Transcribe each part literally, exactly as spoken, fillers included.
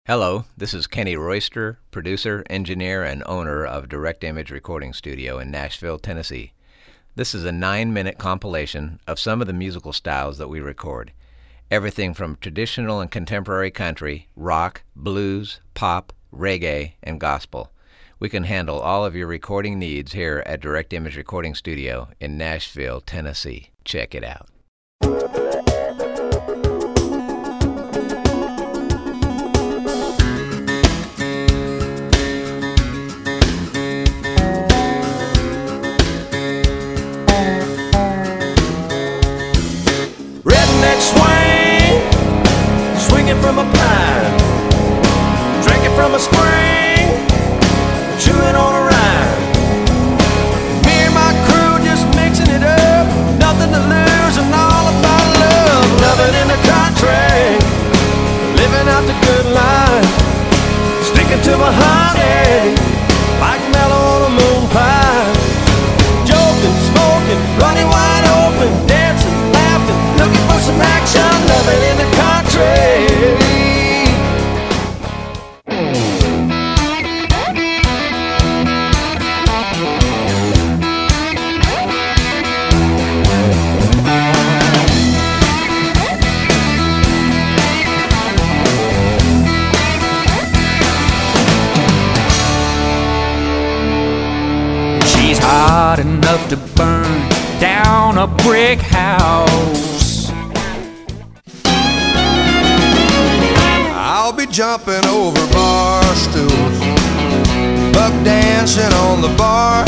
Hello, this is Kenny Royster, producer, engineer, and owner of Direct Image Recording Studio in Nashville, Tennessee. This is a nine-minute compilation of some of the musical styles that we record. Everything from traditional and contemporary country, rock, blues, pop, reggae, and gospel. We can handle all of your recording needs here at Direct Image Recording Studio in Nashville, Tennessee. Check it out. From a pine, drinking from a spring, chewing on a rhyme. Me and my crew just mixing it up, nothing to lose and all about love. Loving in the country, living out the good life, sticking to my honey like mellow on a moon pie. Joking, smoking, running wide open, dancing, laughing, looking for some action. Loving in the country. She's hot enough to burn down a brick house. I'll be jumping over bar stools, buck dancing on the bar.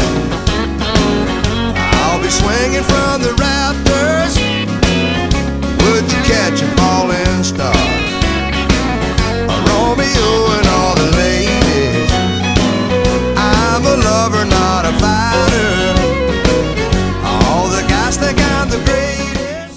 I'll be swinging from the rafters. Would you catch a falling star? A Romeo and all the ladies. I'm a lover, not a fighter. All the guys think I'm the greatest.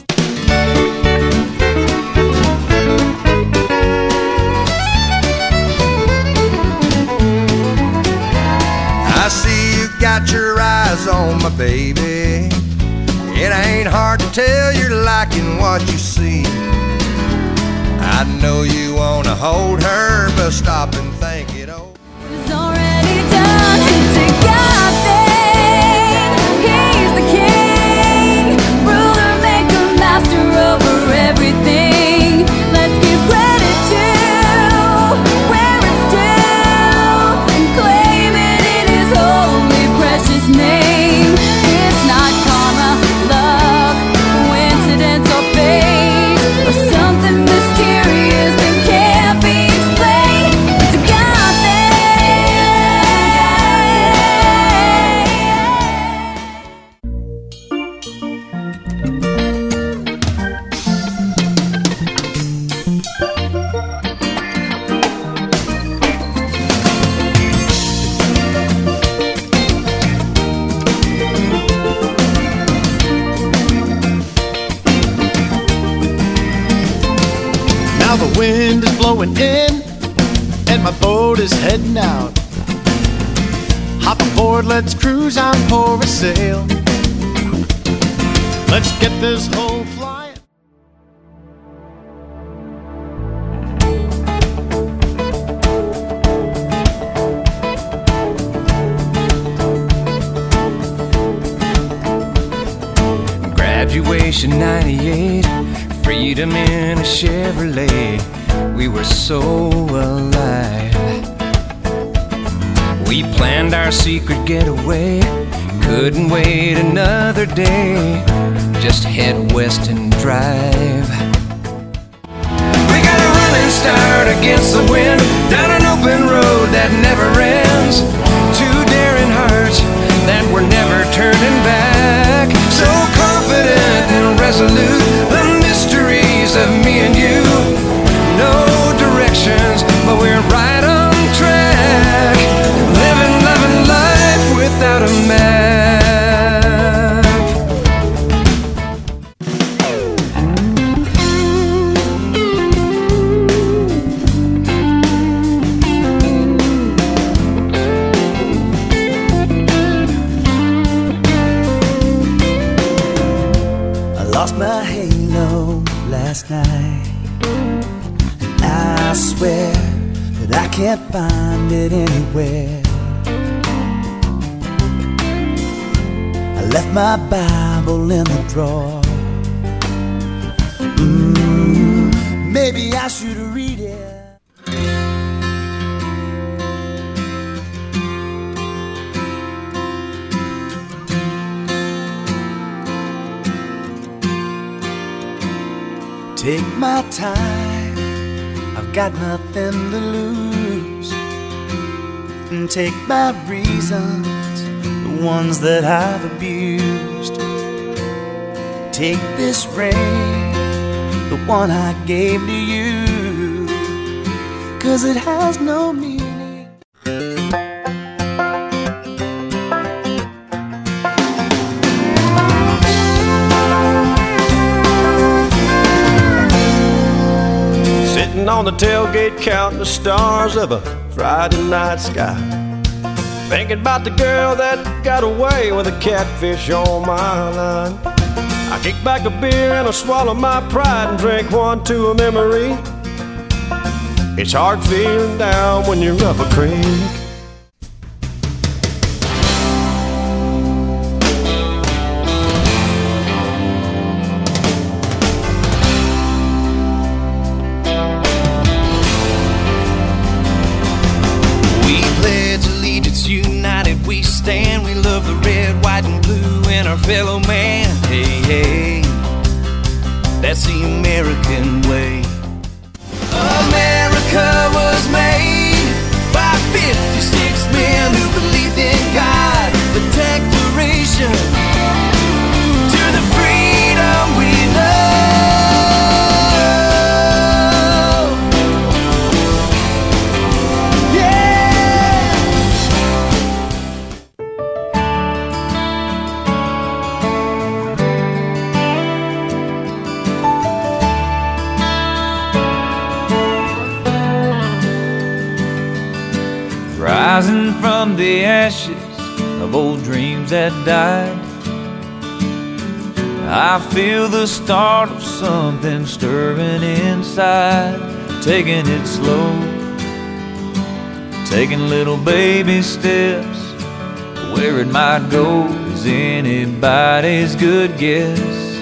I see you got your eyes on my baby. It ain't hard to tell you're liking what you see. I know you wanna hold her, but stop and think it over. It's already done. It's a God thing. He's the king, ruler, maker, master over everything. Let's give credit to where it's due and claim it in His holy, precious name. It's not karma, luck, coincidence, or fate, or something mysterious that can't be explained. It's a God Now the wind is blowing in and my boat is heading out. Hop aboard, let's cruise on, pour a sail. Let's get this whole flying. Graduation ninety-eight, freedom in a Chevrolet. We were so alive. We planned our secret getaway, couldn't wait another day. Just head west and drive. We got a running start against the wind, down an open road that never ends. Two daring hearts that were never turning back. So confident and resolute, the mysteries of me and you. No directions, but we're right on track. Living, loving life without a map. I lost my halo last night, and I swear I can't find it anywhere. I left my Bible in the drawer. Mm, maybe I should read it. Take my time, I've got nothing to lose. And take my reasons, the ones that I've abused. Take this ring, the one I gave to you, 'cause it has no meaning. Sitting on the tailgate counting the stars of a Friday night sky, thinking about the girl that got away with a catfish on my line. I kick back a beer and I swallow my pride and drink one to a memory. It's hard feeling down when you're up a creek. We pledge allegiance, united we stand. We love the red, white, and blue and our fellow man. Hey, hey, that's the American way. America was made by fifty-six men who believed in God. The Declaration to the freedom we love. Yeah. Rising from the ashes of old dreams that died, I feel the start of something stirring inside. Taking it slow, taking little baby steps. Where it might go is anybody's good guess.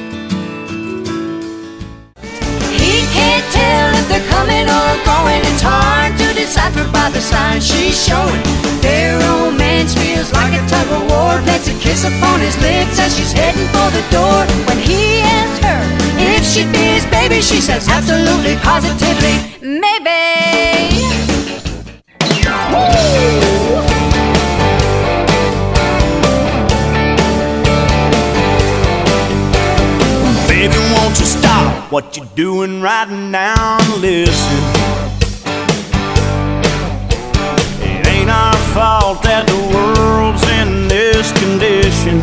He can't tell if they're coming or going. It's hard to decipher by the signs she's showing. Their romance feels like a tug of war. Plants a kiss upon his lips as she's heading for the door. When he asks her if she'd be his baby, she says absolutely, positively, maybe. Baby, won't you stop what you're doing right now and listen? It ain't our fault that the world's in this condition.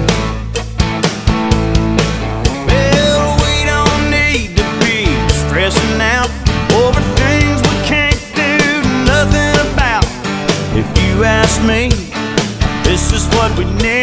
Well, we don't need to be stressing out over things we can't do nothing about. If you ask me, this is what we need.